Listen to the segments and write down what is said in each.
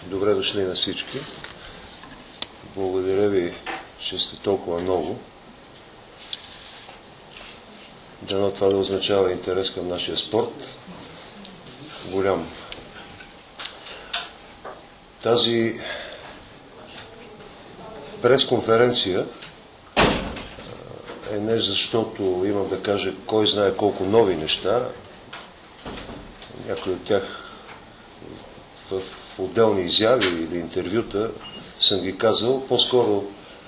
Добре дошли на всички. Благодаря ви, че сте толкова много. Дано това да означава интерес към нашия спорт. Голям. Тази пресконференция е не защото имам да кажа кой знае колко нови неща. Някои от тях в отделни изяви или интервюта съм ги казал, по-скоро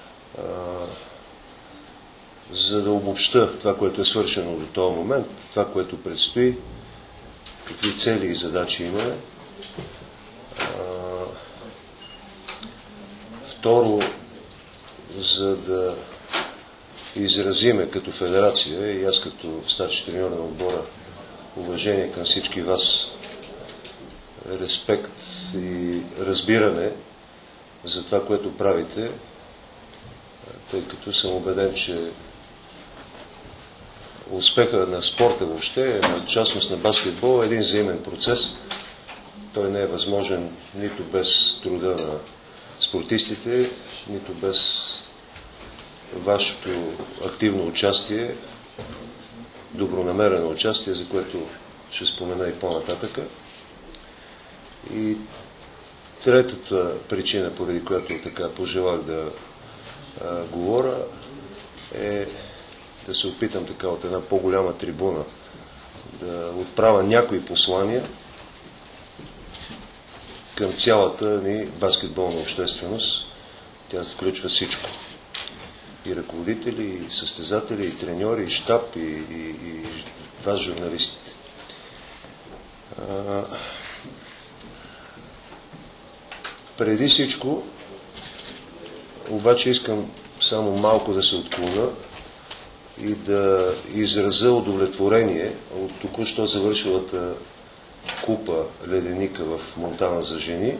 за да обобща това, което е свършено до този момент, това, което предстои, какви цели и задачи имаме. Второ, за да изразиме като федерация и аз като старши треньор на отбора уважение към всички вас, респект и разбиране за това, което правите, тъй като съм убеден, че успеха на спорта въобще, на частност на баскетбол, е един взаимен процес. Той не е възможен нито без труда на спортистите, нито без вашето активно участие, добронамерено участие, за което ще спомена и по-нататъка. И третата причина, поради която така пожелах да говоря, е да се опитам така от една по-голяма трибуна да отправя някои послания към цялата ни баскетболна общественост. Тя включва всичко. И ръководители, и състезатели, и треньори, и щаб, и вас, журналистите. Преди всичко, обаче искам само малко да се отклоня и да изразя удовлетворение от току-що завършилата купа леденика в Монтана за жени.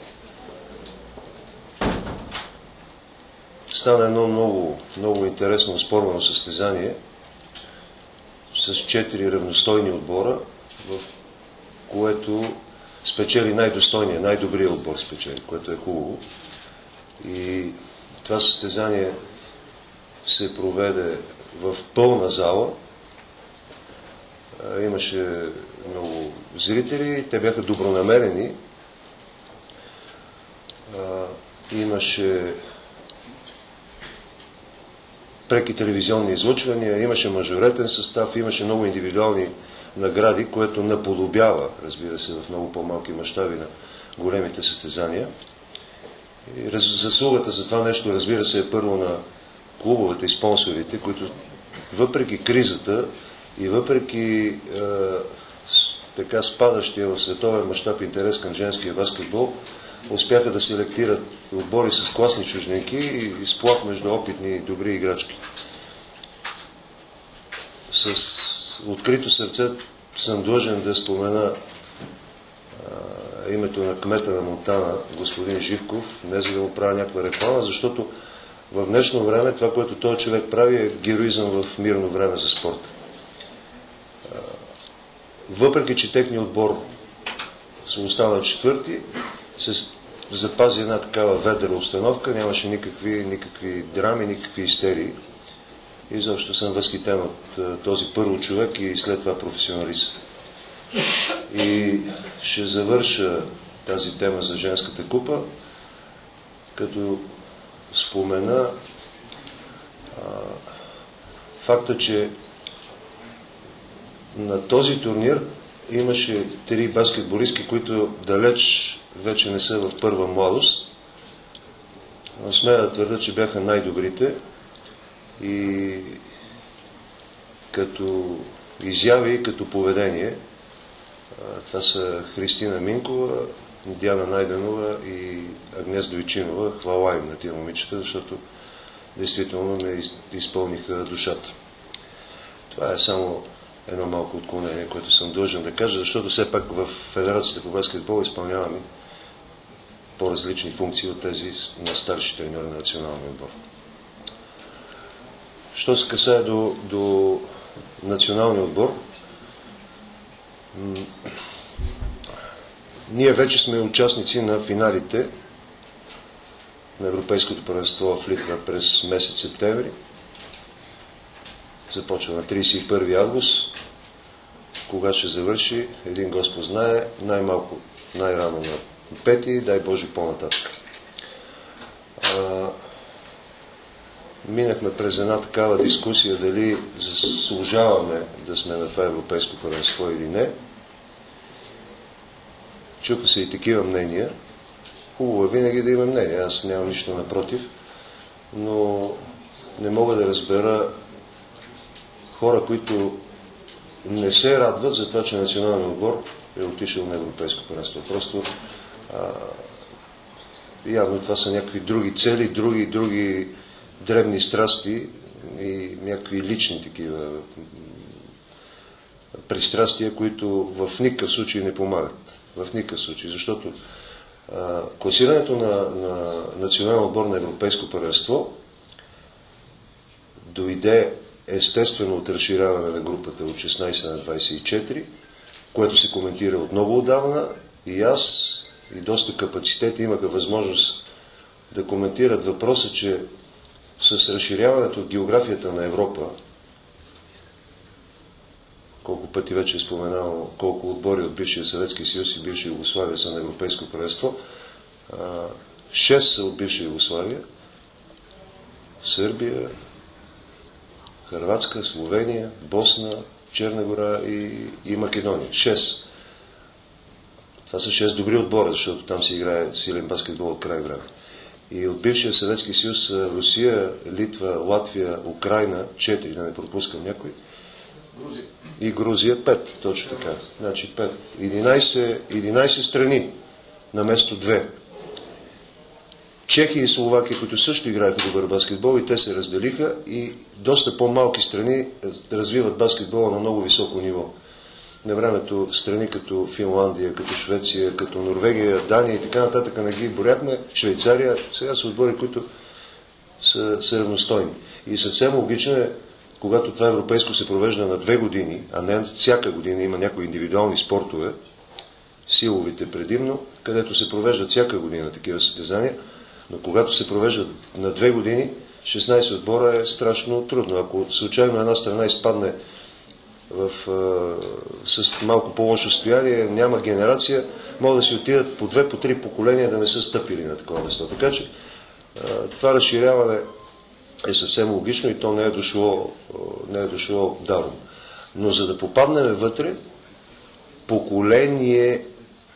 Стана едно много интересно спорвано състезание с 4 равностойни отбора, в което спечели най-достойния, най-добрия отбор спечели, което е хубаво. И това състезание се проведе в пълна зала. Имаше много зрители, те бяха добронамерени. Имаше преки телевизионни излъчвания, имаше мажоретен състав, имаше много индивидуални награди, което наподобява, разбира се, в много по-малки мащаби на големите състезания. И заслугата за това нещо, разбира се, е първо на клубовете и спонсорите, които въпреки кризата и въпреки така спадащия в световен мащаб интерес към женския баскетбол, успяха да селектират отбори с класни чужденки и сплав между опитни и добри играчки. С открито сърце съм длъжен да спомена името на кмета на Монтана, господин Живков, не за да му правя някаква реклама, защото в днешно време това, което този човек прави, е героизъм в мирно време за спорта. Въпреки че техният отбор се остана четвърти, се запази една такава ведра обстановка, нямаше никакви драми, никакви истерии. И защо съм възхитен от този първо човек и след това професионалист. И ще завърша тази тема за женската купа, като спомена факта, че на този турнир имаше 3 баскетболистки, които далеч вече не са в първа младост, но смея да твърда, че бяха най-добрите и като изяви и като поведение. Това са Христина Минкова, Диана Найденова и Агнес Дойчинова. Хвала им на тия момичета, защото действително ме изпълниха душата. Това е само едно малко отклонение, което съм длъжен да кажа, защото все пак в Федерацията по баскетбол изпълняваме по-различни функции от тези на старши треньори на националния отбор. Що се касае до националния отбор, Ние вече сме участници на финалите на Европейското първенство в Литва през месец септември. Започва на 31 август. Кога ще завърши, един Господ знае, най-малко, най-рано на 5, дай Боже по-нататък. Минахме през една такава дискусия дали заслужаваме да сме на това европейско първенство или не. Чуха се и такива мнения. Хубаво е винаги да има мнение, аз нямам нищо напротив, но не мога да разбера хора, които не се радват за това, че националният отбор е отишъл на европейско първенство. Просто явно това са някакви други цели, други дребни страсти и някакви лични такива пристрастия, които в никакъв случай не помагат. В никакъв случай, защото класирането на национален отбор на европейско първенство дойде естествено от разширяване на групата от 16 на 24, което се коментира от много отдавна, и аз и доста капацитети имаха възможност да коментират въпроса, че с разширяването от географията на Европа, колко пъти вече е споменал, колко отбори от бившия Съветски съюз и бивша Югославия са на европейско първенство, 6 са от бивша Югославия, Сърбия, Хърватска, Словения, Босна, Черна гора и Македония. 6. Това са 6 добри отбора, защото там се играе силен баскетбол от край време. И от бившия Съветски съюз Русия, Литва, Латвия, Украйна, 4, да не пропускам някой. Грузия. И Грузия 5, точно така. Значи 5. 11 страни на место 2. Чехия и Словакия, които също играеха добър баскетбол, и те се разделиха, и доста по-малки страни развиват баскетбола на много високо ниво. На времето страни като Финландия, като Швеция, като Норвегия, Дания и така нататък не ги боряхме, Швейцария, сега са отбори, които са равностойни. И съвсем логично е, когато това европейско се провежда на 2 години, а не всяка година, има някои индивидуални спортове, силовите предимно, където се провеждат всяка година такива състезания, но когато се провеждат на 2 години, 16 отбора е страшно трудно. Ако случайно една страна изпадне с малко по-лошо състояние, няма генерация, могат да си отидат по 2, по 3 поколения да не са стъпили на такова место. Така че това разширяване е съвсем логично и то не е дошло даром. Но за да попаднем вътре, поколението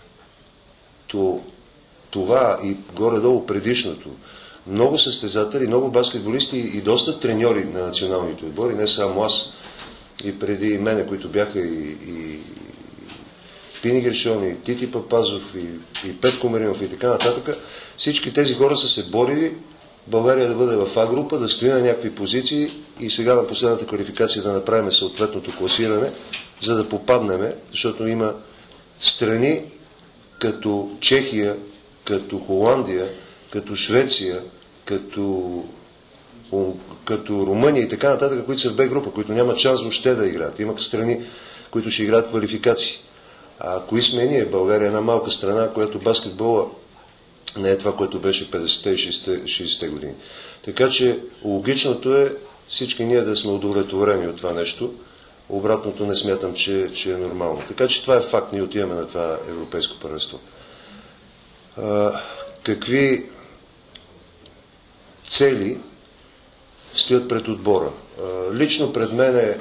това и горе-долу предишното, много състезатели, много баскетболисти и доста треньори на националните отбори, не само аз, и преди мене, които бяха и Пини Гершон, и Тити Папазов, и Петко Маринов и така нататък, всички тези хора са се борили България да бъде в А група, да стои на някакви позиции и сега на последната квалификация да направим съответното класиране, за да попаднем, защото има страни като Чехия, като Холандия, като Швеция, като Румъния и така нататък, които са в Б група, които нямат шанс въобще да играят. Има страни, които ще играят квалификации. А кои сме ние? България е една малка страна, която баскетбола не е това, което беше 50-те и 60-те години. Така че логичното е всички ние да сме удовлетворени от това нещо. Обратното не смятам, че е нормално. Така че това е факт. Ние отиваме на това европейско първенство. Какви цели стоят пред отбора? Лично пред мен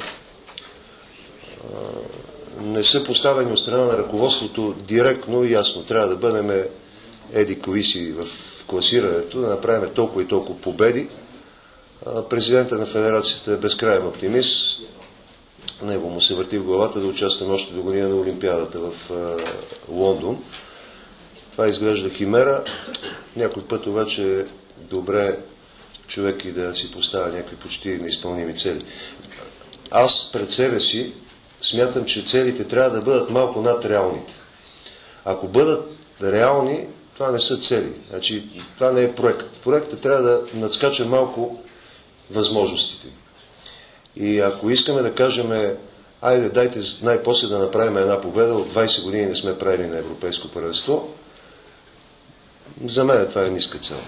не са поставени от страна на ръководството директно и ясно. Трябва да бъдем едикови си в класирането, да направим толкова и толкова победи. Президента на федерацията е безкрайен оптимист. Него му се върти в главата да участваме още до година на Олимпиадата в Лондон. Това изглежда химера. Някой път обаче е добре човек и да си поставя някакви почти неизпълними цели. Аз пред себе си смятам, че целите трябва да бъдат малко над реалните. Ако бъдат реални, това не са цели. Значи, това не е проект. Проектът трябва да надскача малко възможностите. И ако искаме да кажем Айде, дайте най-после да направим една победа. От 20 години не сме правили на европейско първенство. За мен това е ниска цел.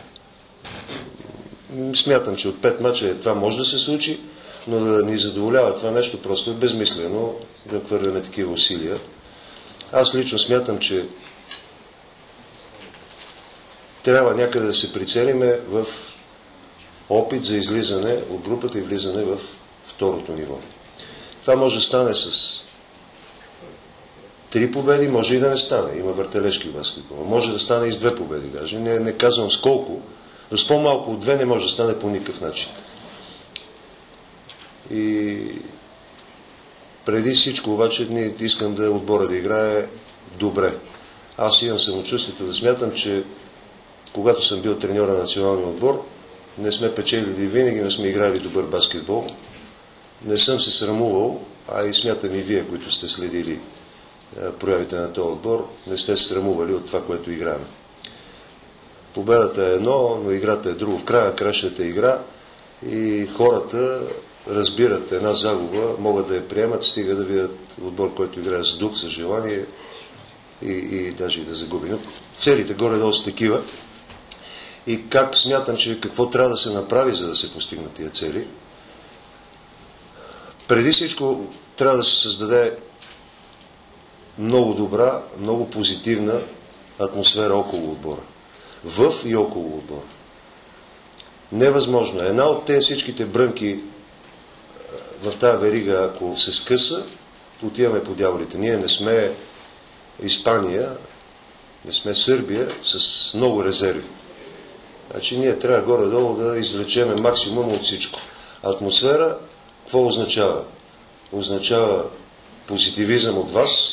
Смятам, че от 5 мача това може да се случи, но да ни задоволява това нещо просто е безмислено да хвърляме такива усилия. Аз лично смятам, че трябва някъде да се прицелиме в опит за излизане от групата и влизане в второто ниво. Това може да стане с 3 победи, може и да не стане. Има въртележки в баскетбола. Може да стане и с 2 победи даже. Не казвам с колко, но с по-малко от 2 не може да стане по никакъв начин. И преди всичко обаче искам да отбора да играе добре. Аз имам самочувствието да смятам, че когато съм бил треньор на националния отбор, не сме печелили винаги, не сме играли добър баскетбол. Не съм се срамувал, а и смятам и вие, които сте следили проявите на този отбор, не сте се срамували от това, което играем. Победата е едно, но играта е друго. В края на кращата игра и хората разбират една загуба, могат да я приемат, стига да видят отбор, който играе с дух, с желание и даже и да загуби. Но целите горе-долу са такива. И как смятам, че какво трябва да се направи, за да се постигнат тия цели? Преди всичко трябва да се създаде много добра, много позитивна атмосфера около отбора. В и около отбора. Невъзможно. Една от тези всичките брънки в тази верига, ако се скъса, отиваме по дяволите. Ние не сме Испания, не сме Сърбия с много резерви. Значи ние трябва горе-долу да извлечеме максимум от всичко. Атмосфера, какво означава? Означава позитивизъм от вас.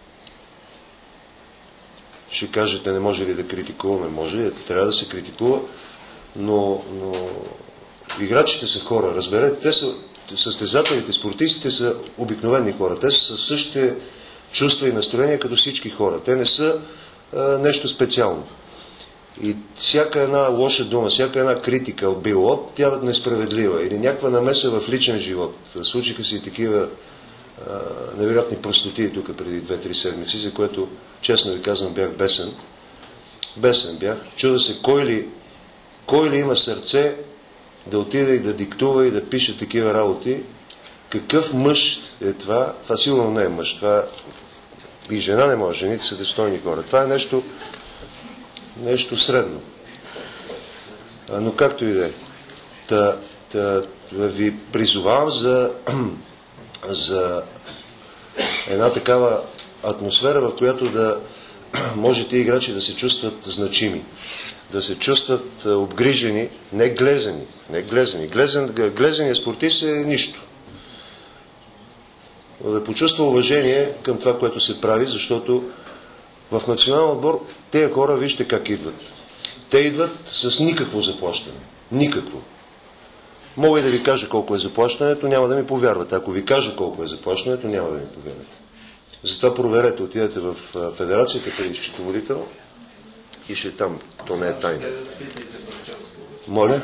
Ще кажете, не може ли да критикуваме? Може, трябва да се критикува, но играчите са хора, разберете, те са състезателите, спортистите са обикновени хора. Те са със същите чувства и настроения като всички хора. Те не са нещо специално. И всяка една лоша дума, всяка една критика от било, тя е несправедлива. Или някаква намеса в личен живот. Случиха се и такива невероятни простоти тук преди 2-3 седмици, за което, честно ви казвам, бях бесен. Бесен бях. Чуда се кой ли има сърце да отиде и да диктува и да пише такива работи. Какъв мъж е това? Това сигурно не е мъж. Това и жена не може. Жените са достойни хора. Това е нещо средно. Но както и да е. Ви призовавам за една такава атмосфера, в която да може тия играчи да се чувстват значими, да се чувстват обгрижени, не глезени. Глезения спортист е нищо. Да почувства уважение към това, което се прави, защото в национален отбор тези хора, вижте как идват. Те идват с никакво заплащане. Никакво. Мога и да ви кажа колко е заплащането, няма да ми повярвате. Ако ви кажа колко е заплащането, няма да ми повярвате. Затова проверете, отидете в федерацията, къде счетоводител и ще там. То не е тайна. Моля?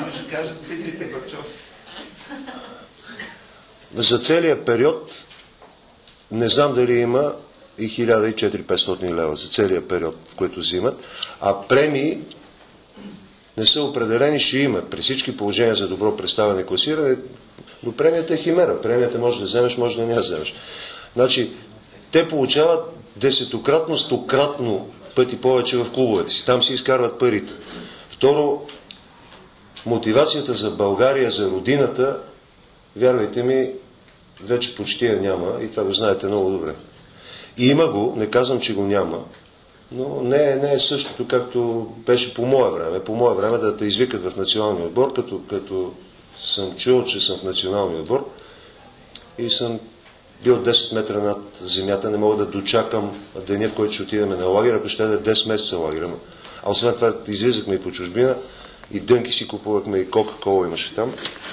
За целия период не знам дали има и 1400-500 лева за целия период, в който взимат, а премии не са определени, ще има. При всички положения за добро представяне и класиране, но премията е химера. Премията може да вземеш, може да не я вземеш. Значи, те получават 10-кратно, 100-кратно пъти повече в клубовете си. Там си изкарват парите. Второ, мотивацията за България, за родината, вярвайте ми, вече почти я няма и това го знаете много добре. И има го, не казвам, че го няма, но не е същото, както беше по мое време. По мое време да те извикат в националния отбор, като съм чул, че съм в националния отбор и съм бил 10 метра над земята, не мога да дочакам деня, в който ще отидем на лагер, ако ще да 10 месеца лагера. А освен това излизахме и по чужбина, и дънки си купувахме, и Кока-кола имаше там.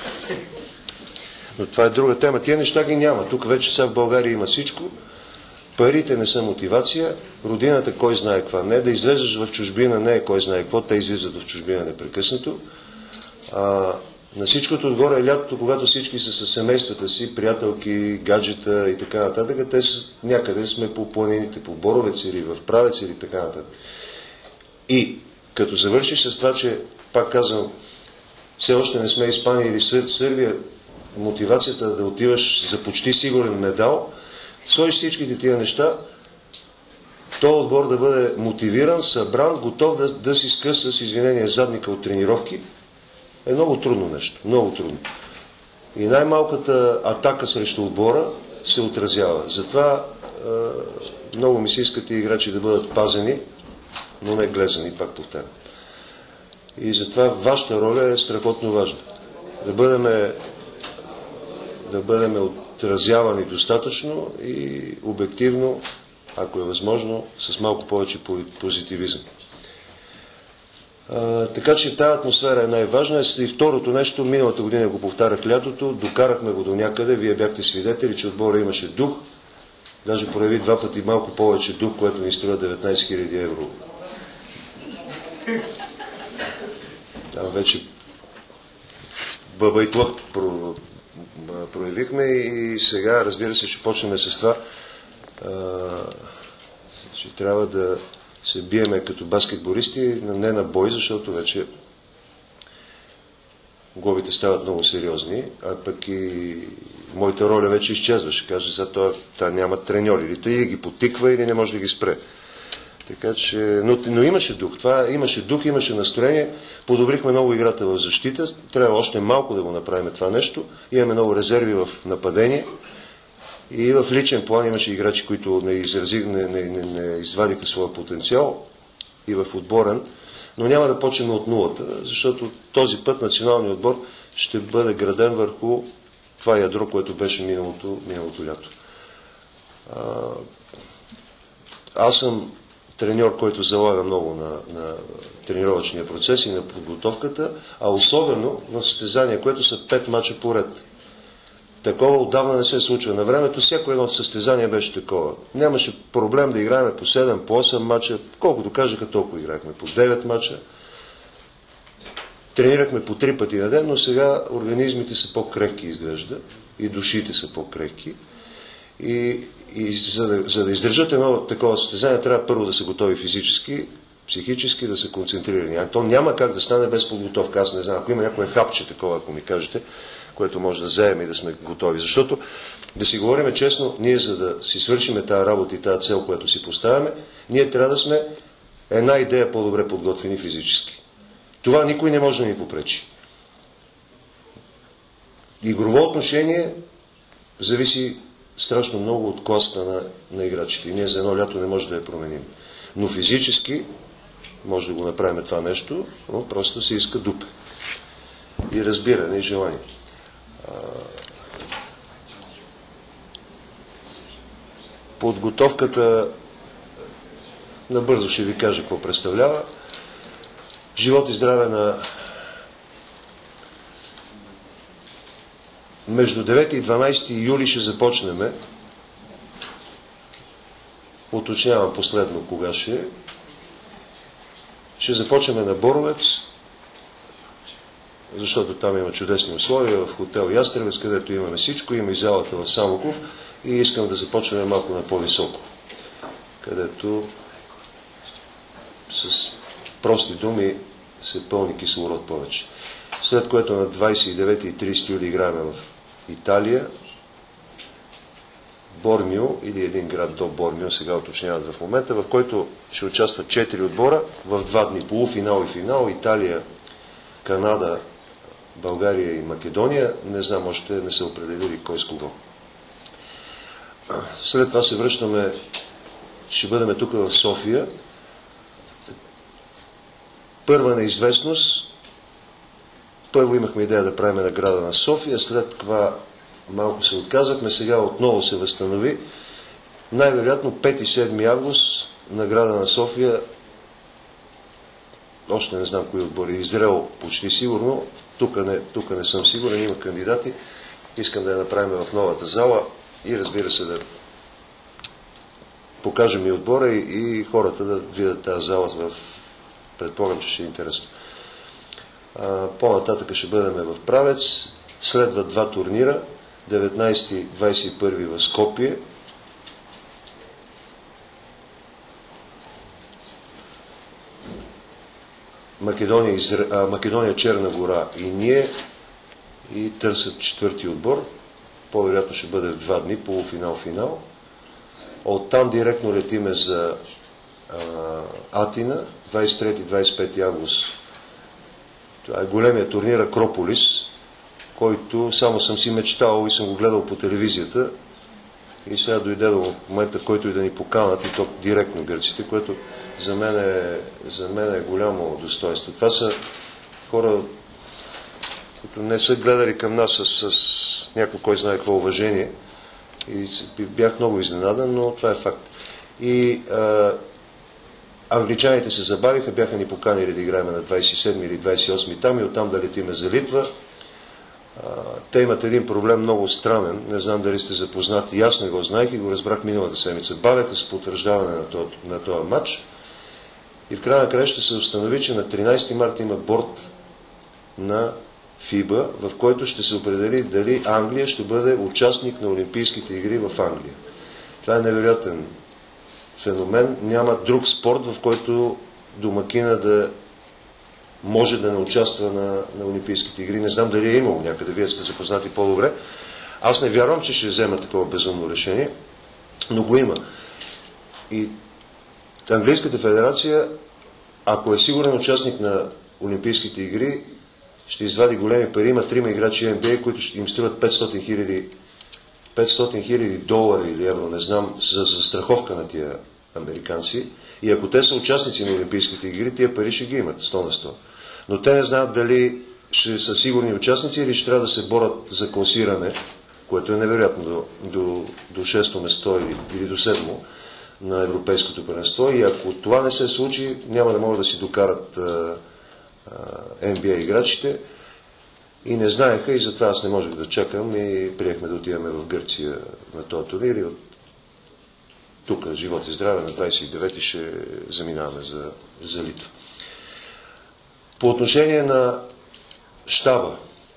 Но това е друга тема. Тия неща ги няма. Тук вече сега в България има всичко. Парите не са мотивация, родината кой знае каква не, да излезеш в чужбина не е кой знае какво, те излизат в чужбина непрекъснато. На всичкото отгоре лятото, когато всички са със семействата си, приятелки, гаджета и така нататък, те са някъде сме по планините, по Боровец или в Правец или така нататък. И като завършиш с това, че, пак казвам, все още не сме Испания или Сърбия, мотивацията да отиваш за почти сигурен медал, сложиш всичките тия неща, този отбор да бъде мотивиран, събран, готов да си скъса с извинение задника от тренировки, е много трудно нещо. Много трудно. И най-малката атака срещу отбора се отразява. Затова много ми се искат и играчи да бъдат пазени, но не глезани, пак повтарям. И затова вашата роля е страхотно важна. Да бъдем отразявани достатъчно и обективно, ако е възможно, с малко повече позитивизъм. Така че тази атмосфера е най-важна. И второто нещо, миналата година го повтарях лятото, докарахме го до някъде, вие бяхте свидетели, че отбора имаше дух, даже прояви 2 пъти малко повече дух, което ни струва 19 000 евро. Там вече бъба и тлък проявихме и сега, разбира се, ще почнем с това, че трябва да се биеме като баскетболисти, не на бой, защото вече глобите стават много сериозни, а пък и моята роля вече изчезва. Ще каже, за това няма треньори. Или той ги потиква, или не може да ги спре. Така че, но имаше дух. Това имаше дух, имаше настроение. Подобрихме много играта в защита. Трябва още малко да го направим това нещо. Имаме много резерви в нападение. И в личен план имаше играчи, които не извадиха своя потенциал, и в отборен, но няма да почнем от нулата, защото този път националният отбор ще бъде граден върху това ядро, което беше миналото лято. Аз съм треньор, който залага много на тренировъчния процес и на подготовката, а особено в състезания, което са 5 мача поред. Такова отдавна не се случва. На времето всяко едно състезание беше такова. Нямаше проблем да играем по 7, по 8 мача. Колкото кажеха, толкова играхме. По 9 мача. Тренирахме по 3 пъти на ден, но сега организмите са по-крехки, изглежда. И душите са по-крехки. И за да издържат едно такова състезание, трябва първо да са готови физически, психически, да са концентрирани. То няма как да стане без подготовка. Аз не знам. Ако има някое хапче такова, ако ми кажете, което може да вземем и да сме готови. Защото, да си говорим честно, ние за да си свършим тази работа и тази цел, която си поставяме, ние трябва да сме една идея по-добре подготвени физически. Това никой не може да ни попречи. Игрово отношение зависи страшно много от класата на играчите. И ние за едно лято не може да я променим. Но физически може да го направим това нещо, но просто се иска дупе. И разбиране, и желание. Подготовката, набързо ще ви кажа какво представлява. Живот и здраве на между 9 и 12 юли ще започнем. Уточнявам последно кога ще започнем на Боровец, защото там има чудесни условия, в хотел Ястребец, където имаме всичко, има и залата в Самоков, и искам да започнем малко на по-високо, където с прости думи се пълни кислород повече. След което на 29 и 30 юли играем в Италия, Бормио, или един град до Бормио, сега уточняват в момента, в който ще участват 4 отбора в 2 дни, полуфинал и финал, Италия, Канада, България и Македония. Не знам, още не са определили кой с кого. След това се връщаме, ще бъдем тук в София. Първа неизвестност. Първо имахме идея да правим награда на София, след това малко се отказахме, сега отново се възстанови. Най-вероятно 5-7 август награда на София, още не знам кои отбори, Израел почти сигурно, тук не съм сигурен, има кандидати, искам да я направим в новата зала и разбира се да покажем и отбора и хората да видят тази зала, предполагам, че ще е интересно. По-нататък ще бъдем в Правец. Следват два турнира. 19-21 в Скопие. Македония, Черна гора и ние, и търсят четвърти отбор. По-вероятно ще бъде в 2 дни, полуфинал-финал. Оттам директно летиме за Атина, 23-25 август. Това е големия турнир Акрополис, който само съм си мечтал и съм го гледал по телевизията. И сега дойде до момента, в който и да ни поканат, и то директно гърците, което за мен е голямо достоинство. Това са хора, които не са гледали към нас с някой, кой знае какво уважение. И бях много изненадан, но това е факт. И англичаните се забавиха, бяха ни поканили да играем на 27 или 28 там и оттам да летиме за Литва. Те имат един проблем много странен, не знам дали сте запознати, аз не го знаех и го разбрах миналата седмица. Бавяха с потвърждаване на този матч и в края на края ще се установи, че на 13 марта има борд на ФИБА, в който ще се определи дали Англия ще бъде участник на Олимпийските игри в Англия. Това е невероятен феномен. Няма друг спорт, в който домакина да може да не участва на Олимпийските игри. Не знам дали е имало някъде, вие сте запознати по-добре. Аз не вярвам, че ще взема такова безумно решение, но го има. И Английската федерация, ако е сигурен участник на Олимпийските игри, ще извади големи пари. Има 3 играчи NBA, които ще им струват 500 хиляди долара или евро, не знам, за застраховка на тия американци. И ако те са участници на Олимпийските игри, тия пари ще ги имат 100 на 100. Но те не знаят дали ще са сигурни участници или ще трябва да се борят за класиране, което е невероятно до 6-то место или до 7-то на Европейското първенство. И ако това не се случи, няма да могат да си докарат NBA играчите. И не знаеха, и затова аз не можех да чакам и приехме да отиваме в Гърция на този турнир и от тук, живот и здраве, на 29-ти ще заминаваме за Литва. По отношение на щаба,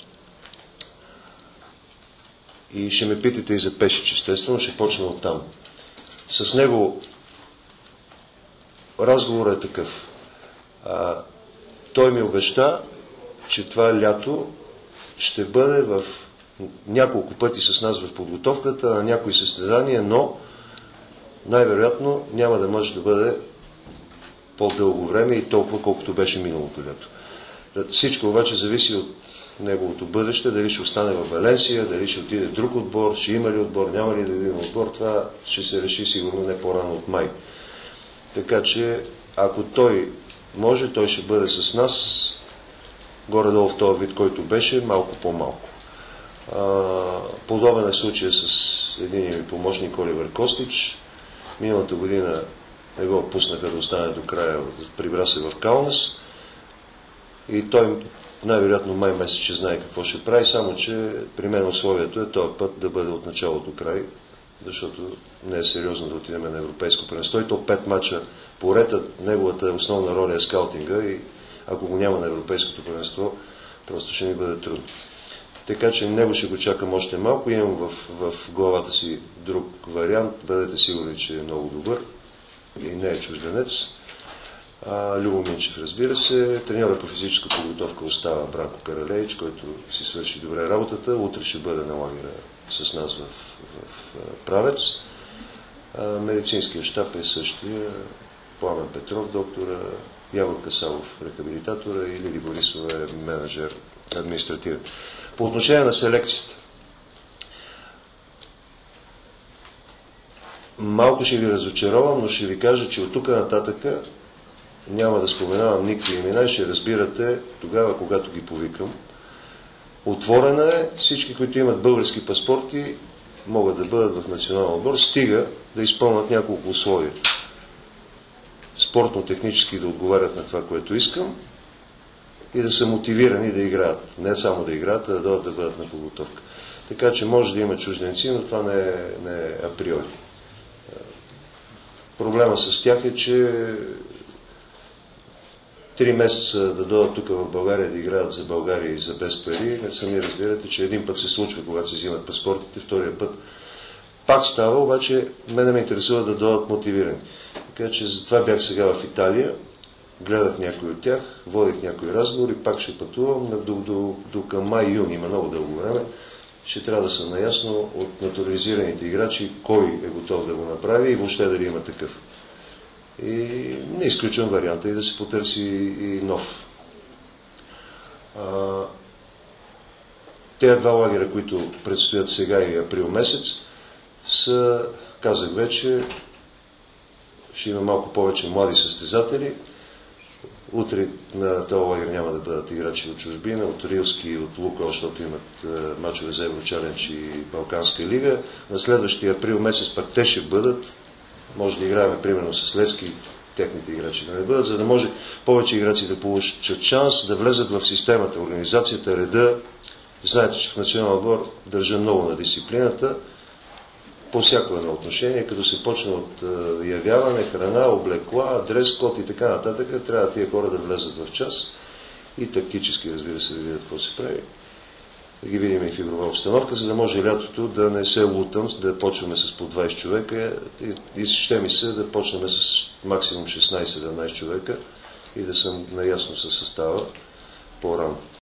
и ще ме питате и за Пешич, естествено, ще почна от там. С него разговорът е такъв. Той ми обеща, че това лято ще бъде в няколко пъти с нас в подготовката на някои състезания, но най-вероятно няма да може да бъде по-дълго време и толкова, колкото беше миналото лято. Всичко обаче зависи от неговото бъдеще, дали ще остане в Валенсия, дали ще отиде в друг отбор, ще има ли отбор, няма ли да има отбор, това ще се реши сигурно не по-рано от май. Така че, ако той може, той ще бъде с нас горе-долу в този вид, който беше, малко по-малко. Подобен е случай с един ми помощник Оливер Костич. Миналата година не го пуснаха да остане до края, прибра се в Каунас и той най-вероятно май месец ще знае какво ще прави, само че при мен условието е този път да бъде от начало до край, защото не е сериозно да отидем на европейско първенство. И то 5 мача поред, неговата основна роля е скаутинга и ако го няма на европейското първенство, просто ще ни бъде трудно. Така че него ще го чакам още малко. Имам в главата си друг вариант. Бъдете сигурни, че е много добър и не е чужденец. Любо Минчев, разбира се. Треньора по физическа подготовка остава Бранко Каралеич, който си свърши добре работата. Утре ще бъде на лагера с нас в Правец. Медицинския щаб е същия. Пламен Петров, доктора, Явор Касалов, рехабилитатора, и Лили Борисова е менеджер административен. По отношение на селекцията. Малко ще ви разочаровам, но ще ви кажа, че от тук нататъка няма да споменавам никакви имена и ще разбирате тогава, когато ги повикам. Отворена е, всички, които имат български паспорти, могат да бъдат в национален отбор, стига да изпълнят няколко условия. Спортно-технически да отговарят на това, което искам и да са мотивирани да играят. Не само да играят, а да дойдат да бъдат на подготовка. Така че може да има чужденци, но това не е априори. Проблема с тях е, че 3 месеца да дойдат тук в България да играят за България и за без пари, не сами разбирате, че един път се случва, когато се взимат паспортите, втория път пак става, обаче мене ме интересува да дойдат мотивирани. Така че затова бях сега в Италия, гледах някой от тях, водих някои разговори, пак ще пътувам, до към май-юни, има много дълго време, ще трябва да съм наясно от натурализираните играчи, кой е готов да го направи и въобще дали има такъв. И не изключвам варианта и да се потърси и нов. Тези 2 лагера, които предстоят сега и април месец, са, казах вече, ще има малко повече млади състезатели. Утре на този лагер няма да бъдат играчи от чужбина, от Рилски и от Лукойл, защото имат мачове за Еврочалендж и Балканска лига. На следващия април месец пак те ще бъдат. Може да играем примерно с Левски, техните играчи да не бъдат, за да може повече играчи да получат шанс да влезат в системата, организацията, реда. Знаете, че в националния отбор държа много на дисциплината по всяко едно отношение, като се почне от явяване, храна, облекла, дрес, код и така нататък, трябва тия хора да влезат в час и тактически, разбира се, да видят какво се прави. Да ги видим и в игрова обстановка, за да може лятото да не се лутам, да почваме с по 20 човека и ще ми се да почнем с максимум 16-17 човека и да съм наясно със състава по-рано.